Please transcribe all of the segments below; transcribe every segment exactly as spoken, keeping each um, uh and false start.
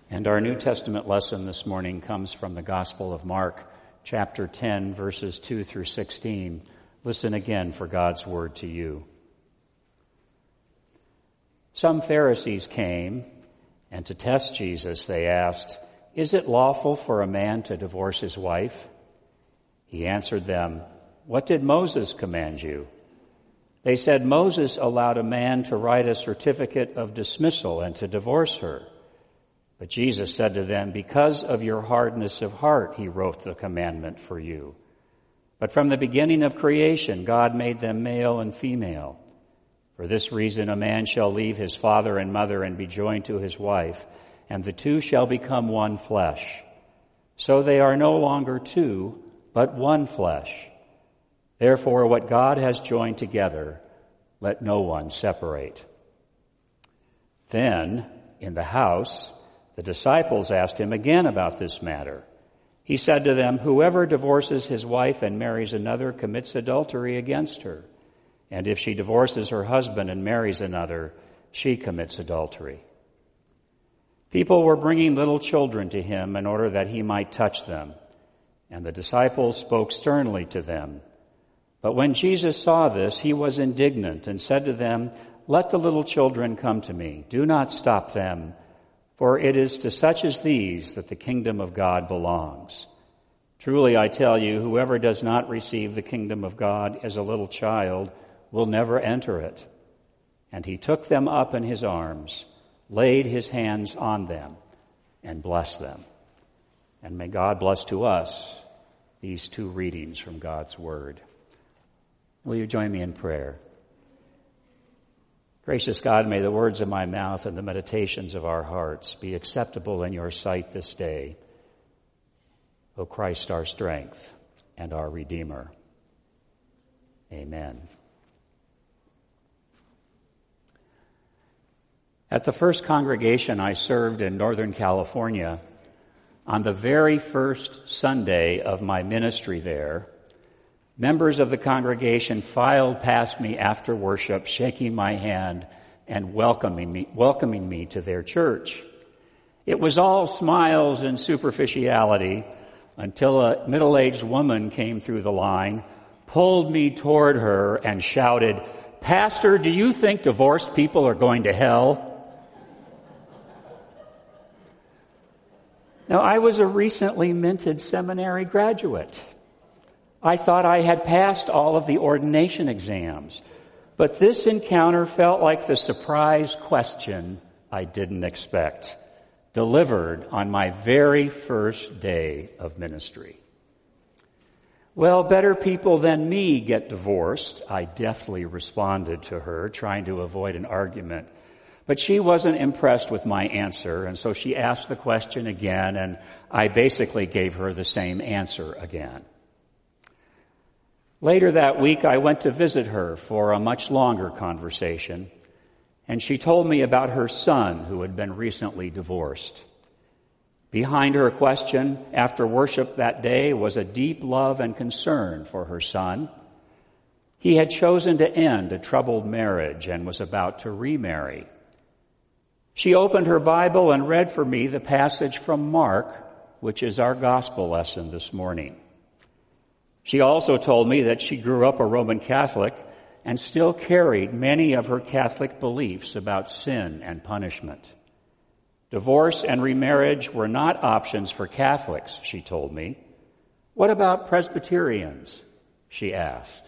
And our New Testament lesson this morning comes from the Gospel of Mark, chapter ten, verses two through sixteen. Listen again for God's word to you. Some Pharisees came, and to test Jesus, they asked, "Is it lawful for a man to divorce his wife?" He answered them, "What did Moses command you?" They said, "Moses allowed a man to write a certificate of dismissal and to divorce her." But Jesus said to them, "Because of your hardness of heart, he wrote the commandment for you. But from the beginning of creation, God made them male and female. For this reason, a man shall leave his father and mother and be joined to his wife, and the two shall become one flesh. So they are no longer two, but one flesh. Therefore, what God has joined together, let no one separate." Then, in the house, the disciples asked him again about this matter. He said to them, "Whoever divorces his wife and marries another commits adultery against her. And if she divorces her husband and marries another, she commits adultery." People were bringing little children to him in order that he might touch them, and the disciples spoke sternly to them. But when Jesus saw this, he was indignant and said to them, "Let the little children come to me. Do not stop them, for it is to such as these that the kingdom of God belongs. Truly I tell you, whoever does not receive the kingdom of God as a little child will never enter it." And he took them up in his arms, laid his hands on them, and blessed them. And may God bless to us these two readings from God's word. Will you join me in prayer? Gracious God, may the words of my mouth and the meditations of our hearts be acceptable in your sight this day. O Christ, our strength and our Redeemer. Amen. At the first congregation I served in Northern California, on the very first Sunday of my ministry there, members of the congregation filed past me after worship, shaking my hand and welcoming me, welcoming me to their church. It was all smiles and superficiality until a middle-aged woman came through the line, pulled me toward her, and shouted, "Pastor, do you think divorced people are going to hell?" Now, I was a recently minted seminary graduate. I thought I had passed all of the ordination exams, but this encounter felt like the surprise question I didn't expect, delivered on my very first day of ministry. "Well, better people than me get divorced," I deftly responded to her, trying to avoid an argument. But she wasn't impressed with my answer, and so she asked the question again, and I basically gave her the same answer again. Later that week, I went to visit her for a much longer conversation, and she told me about her son who had been recently divorced. Behind her question after worship that day was a deep love and concern for her son. He had chosen to end a troubled marriage and was about to remarry. She opened her Bible and read for me the passage from Mark, which is our gospel lesson this morning. She also told me that she grew up a Roman Catholic and still carried many of her Catholic beliefs about sin and punishment. Divorce and remarriage were not options for Catholics, she told me. "What about Presbyterians?" she asked.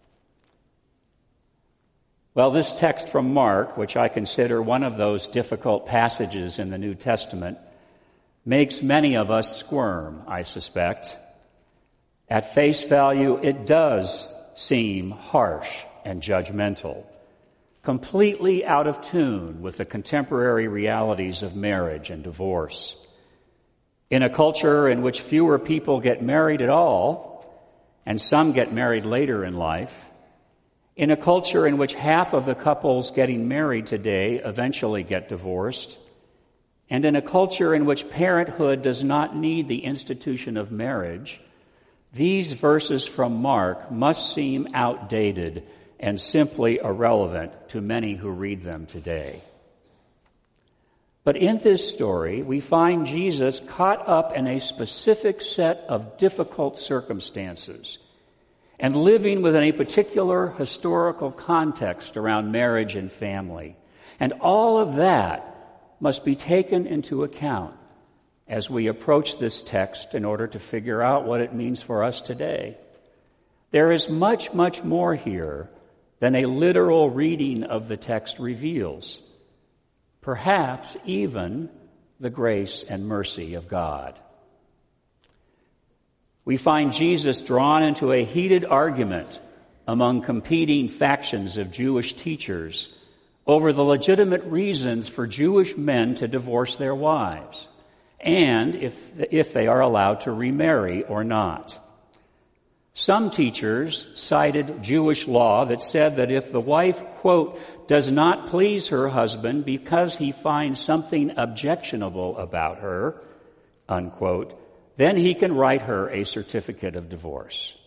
Well, this text from Mark, which I consider one of those difficult passages in the New Testament, makes many of us squirm, I suspect. At face value, it does seem harsh and judgmental, completely out of tune with the contemporary realities of marriage and divorce. In a culture in which fewer people get married at all, and some get married later in life, in a culture in which half of the couples getting married today eventually get divorced, and in a culture in which parenthood does not need the institution of marriage, these verses from Mark must seem outdated and simply irrelevant to many who read them today. But in this story, we find Jesus caught up in a specific set of difficult circumstances and living within a particular historical context around marriage and family. And all of that must be taken into account as we approach this text in order to figure out what it means for us today. There is much, much more here than a literal reading of the text reveals. Perhaps even the grace and mercy of God. We find Jesus drawn into a heated argument among competing factions of Jewish teachers over the legitimate reasons for Jewish men to divorce their wives, and if, if they are allowed to remarry or not. Some teachers cited Jewish law that said that if the wife, quote, does not please her husband because he finds something objectionable about her, unquote, then he can write her a certificate of divorce.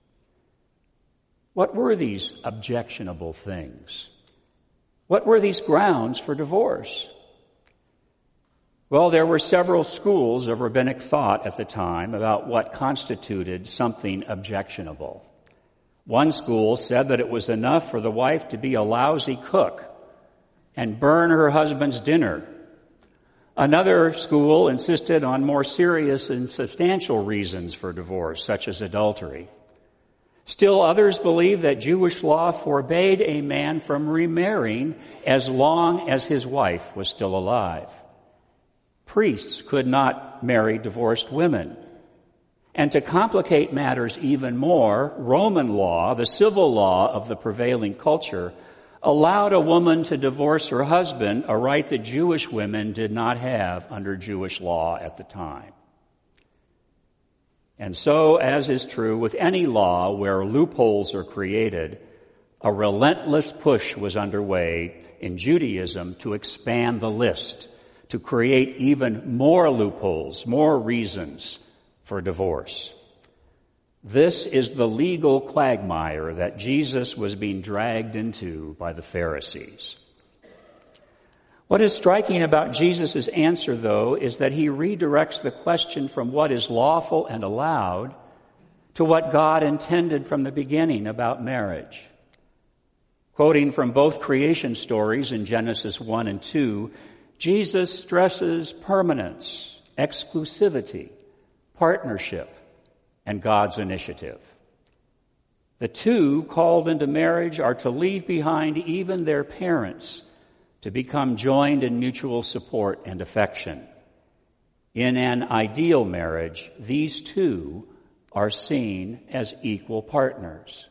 What were these objectionable things? What were these grounds for divorce? Well, there were several schools of rabbinic thought at the time about what constituted something objectionable. One school said that it was enough for the wife to be a lousy cook and burn her husband's dinner. Another school insisted on more serious and substantial reasons for divorce, such as adultery. Still others believed that Jewish law forbade a man from remarrying as long as his wife was still alive. Priests could not marry divorced women. And to complicate matters even more, Roman law, the civil law of the prevailing culture, allowed a woman to divorce her husband, a right that Jewish women did not have under Jewish law at the time. And so, as is true with any law where loopholes are created, a relentless push was underway in Judaism to expand the list, to create even more loopholes, more reasons for divorce. This is the legal quagmire that Jesus was being dragged into by the Pharisees. What is striking about Jesus' answer, though, is that he redirects the question from what is lawful and allowed to what God intended from the beginning about marriage. Quoting from both creation stories in Genesis one and two, Jesus stresses permanence, exclusivity, partnership, and God's initiative. The two called into marriage are to leave behind even their parents to become joined in mutual support and affection. In an ideal marriage, these two are seen as equal partners.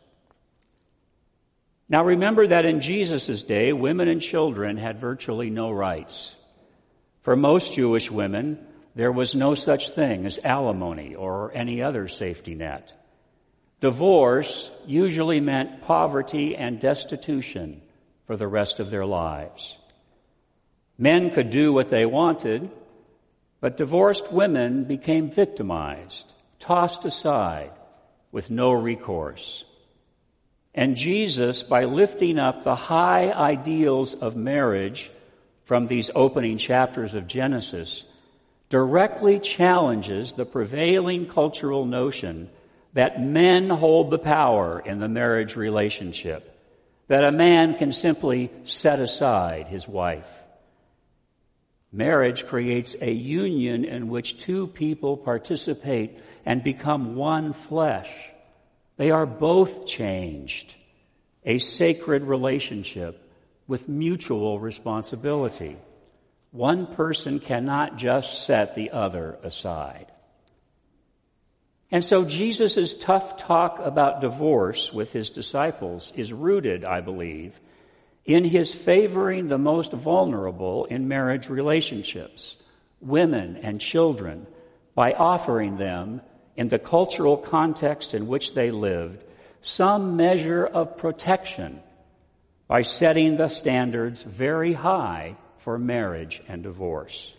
Now remember that in Jesus' day, women and children had virtually no rights. For most Jewish women, there was no such thing as alimony or any other safety net. Divorce usually meant poverty and destitution for the rest of their lives. Men could do what they wanted, but divorced women became victimized, tossed aside with no recourse. And Jesus, by lifting up the high ideals of marriage from these opening chapters of Genesis, directly challenges the prevailing cultural notion that men hold the power in the marriage relationship, that a man can simply set aside his wife. Marriage creates a union in which two people participate and become one flesh. They are both changed, a sacred relationship with mutual responsibility. One person cannot just set the other aside. And so Jesus' tough talk about divorce with his disciples is rooted, I believe, in his favoring the most vulnerable in marriage relationships, women and children, by offering them, in the cultural context in which they lived, some measure of protection by setting the standards very high for marriage and divorce.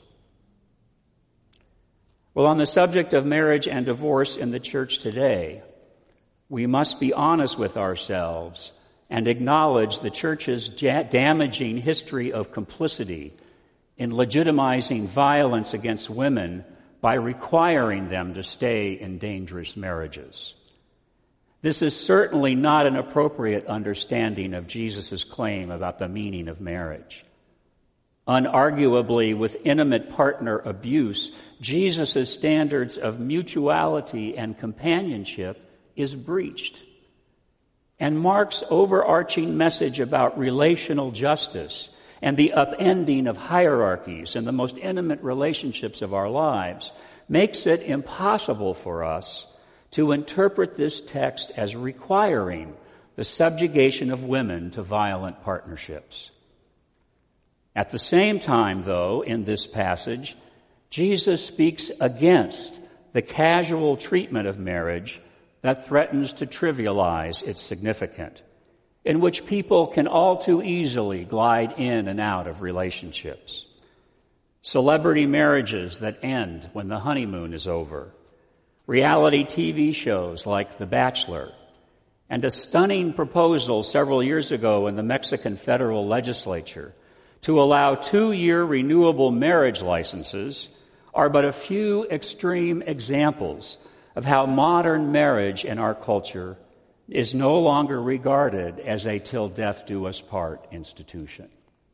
Well, on the subject of marriage and divorce in the church today, we must be honest with ourselves and acknowledge the church's damaging history of complicity in legitimizing violence against women by requiring them to stay in dangerous marriages. This is certainly not an appropriate understanding of Jesus' claim about the meaning of marriage. Unarguably, with intimate partner abuse, Jesus' standards of mutuality and companionship is breached. And Mark's overarching message about relational justice and the upending of hierarchies in the most intimate relationships of our lives makes it impossible for us to interpret this text as requiring the subjugation of women to violent partnerships. At the same time, though, in this passage, Jesus speaks against the casual treatment of marriage that threatens to trivialize its significance, in which people can all too easily glide in and out of relationships. Celebrity marriages that end when the honeymoon is over, reality T V shows like The Bachelor, and a stunning proposal several years ago in the Mexican federal legislature to allow two-year renewable marriage licenses are but a few extreme examples of how modern marriage in our culture is no longer regarded as a till death do us part institution.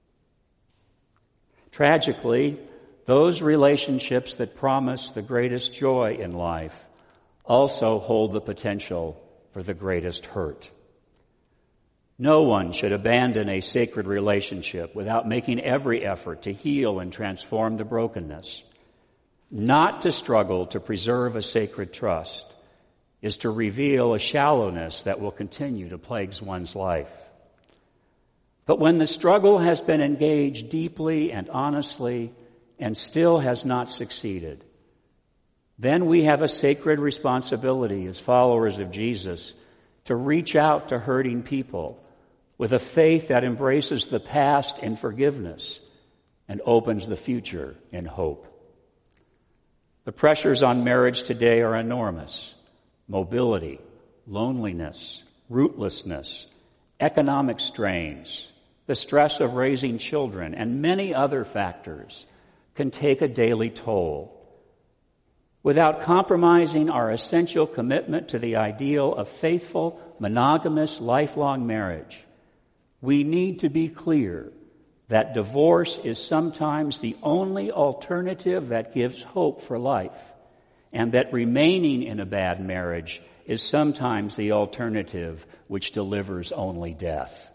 Tragically, those relationships that promise the greatest joy in life also hold the potential for the greatest hurt. No one should abandon a sacred relationship without making every effort to heal and transform the brokenness. Not to struggle to preserve a sacred trust is to reveal a shallowness that will continue to plague one's life. But when the struggle has been engaged deeply and honestly and still has not succeeded, then we have a sacred responsibility as followers of Jesus to reach out to hurting people with a faith that embraces the past in forgiveness and opens the future in hope. The pressures on marriage today are enormous. Mobility, loneliness, rootlessness, economic strains, the stress of raising children, and many other factors can take a daily toll. Without compromising our essential commitment to the ideal of faithful, monogamous, lifelong marriage, we need to be clear that divorce is sometimes the only alternative that gives hope for life, and that remaining in a bad marriage is sometimes the alternative which delivers only death.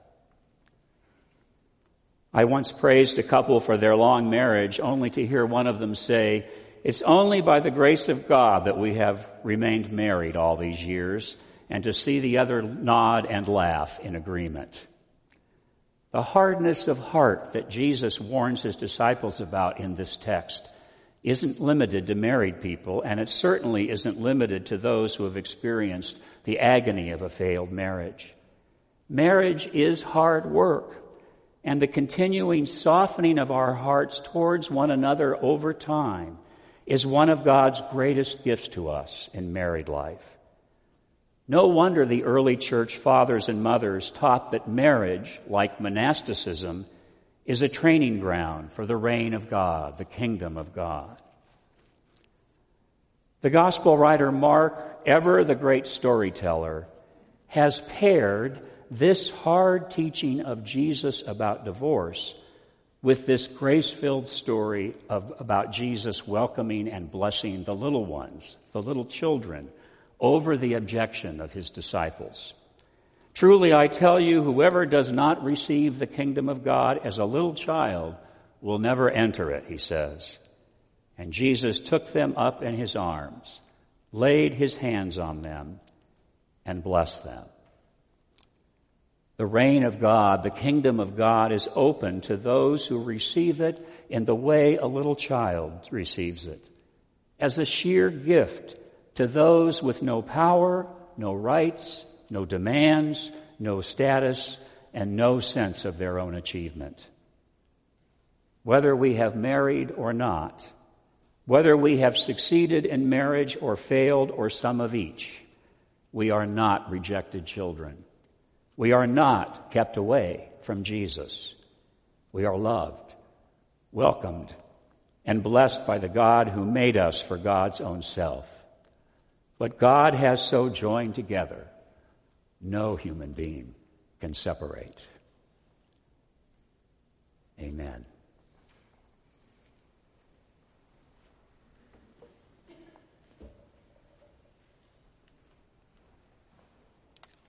I once praised a couple for their long marriage, only to hear one of them say, "It's only by the grace of God that we have remained married all these years," and to see the other nod and laugh in agreement. The hardness of heart that Jesus warns his disciples about in this text isn't limited to married people, and it certainly isn't limited to those who have experienced the agony of a failed marriage. Marriage is hard work, and the continuing softening of our hearts towards one another over time is one of God's greatest gifts to us in married life. No wonder the early church fathers and mothers taught that marriage, like monasticism, is a training ground for the reign of God, the kingdom of God. The gospel writer Mark, ever the great storyteller, has paired this hard teaching of Jesus about divorce with this grace-filled story of, about Jesus welcoming and blessing the little ones, the little children, over the objection of his disciples. Truly, I tell you, whoever does not receive the kingdom of God as a little child will never enter it, he says. And Jesus took them up in his arms, laid his hands on them, and blessed them. The reign of God, the kingdom of God, is open to those who receive it in the way a little child receives it, as a sheer gift to those with no power, no rights, no demands, no status, and no sense of their own achievement. Whether we have married or not, whether we have succeeded in marriage or failed or some of each, we are not rejected children. We are not kept away from Jesus. We are loved. welcomed and blessed by the God who made us for God's own self. What God has so joined together, no human being can separate. Amen.